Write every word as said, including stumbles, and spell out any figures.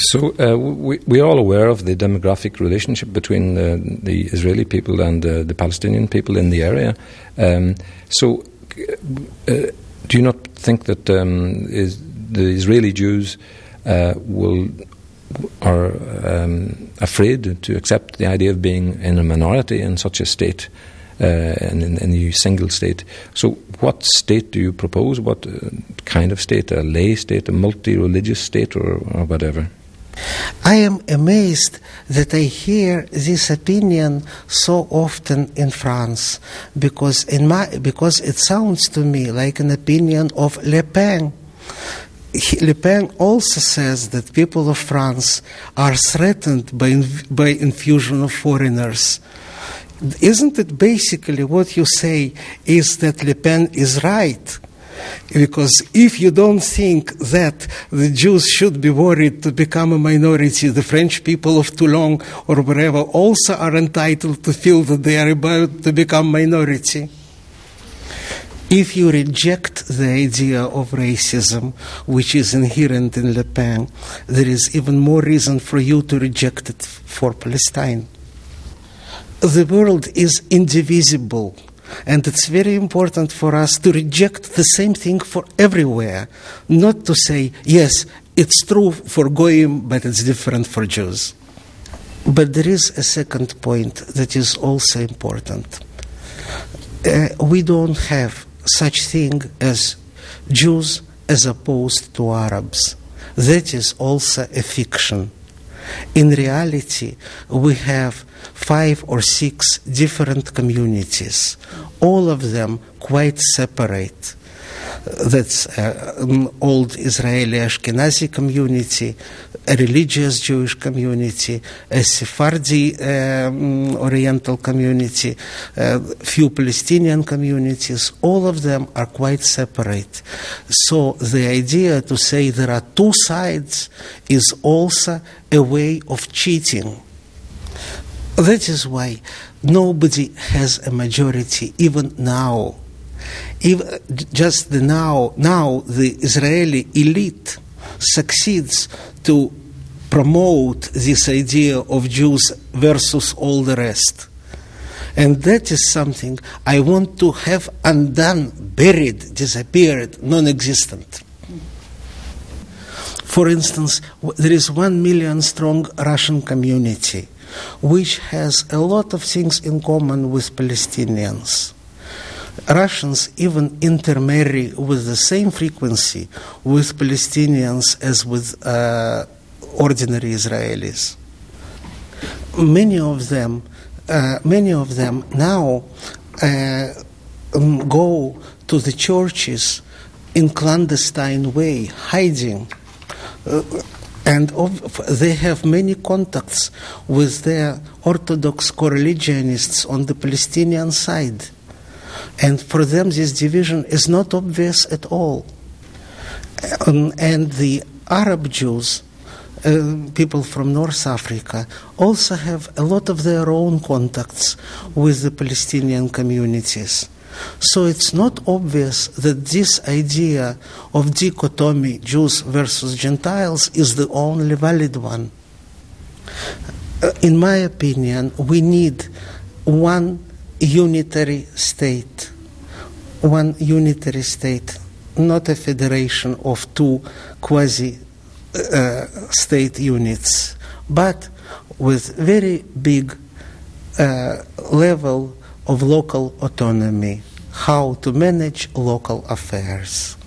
So uh, we, we're all aware of the demographic relationship between uh, the Israeli people and uh, the Palestinian people in the area. Um, so uh, do you not think that um, is the Israeli Jews uh, will are um, afraid to accept the idea of being in a minority in such a state, uh, in, in, in a single state? So what state do you propose? What uh, kind of state? A lay state, a multi-religious state, or, or whatever? I am amazed that I hear this opinion so often in France, because in my because it sounds to me like an opinion of Le Pen. He, Le Pen also says that people of France are threatened by by infusion of foreigners. Isn't it basically what you say is that Le Pen is right? Because if you don't think that the Jews should be worried to become a minority, the French people of Toulon or wherever also are entitled to feel that they are about to become minority. If you reject the idea of racism, which is inherent in Le Pen, there is even more reason for you to reject it for Palestine. The world is indivisible. And it's very important for us to reject the same thing for everywhere, not to say, yes, it's true for Goyim, but it's different for Jews. But there is a second point that is also important. Uh, we don't have such thing as Jews as opposed to Arabs. That is also a fiction. In reality, we have five or six different communities, all of them quite separate. That's uh, an old Israeli Ashkenazi community, a religious Jewish community, a Sephardi um, Oriental community, a few Palestinian communities. All of them are quite separate. So the idea to say there are two sides is also a way of cheating. That is why nobody has a majority, even now. Even just the now, now the Israeli elite succeeds to promote this idea of Jews versus all the rest. And that is something I want to have undone, buried, disappeared, non-existent. For instance, there is one million strong Russian community, which has a lot of things in common with Palestinians. Russians even intermarry with the same frequency with Palestinians as with uh, ordinary Israelis. Many of them, uh, many of them now uh, um, go to the churches in clandestine way, hiding. Uh, And of, they have many contacts with their Orthodox co-religionists on the Palestinian side. And for them, this division is not obvious at all. Um, and the Arab Jews, uh, people from North Africa, also have a lot of their own contacts with the Palestinian communities. So it's not obvious that this idea of dichotomy, Jews versus Gentiles, is the only valid one. Uh, in my opinion, we need one unitary state, one unitary state, not a federation of two quasi-state uh, units, but with very big uh, level of local autonomy, how to manage local affairs.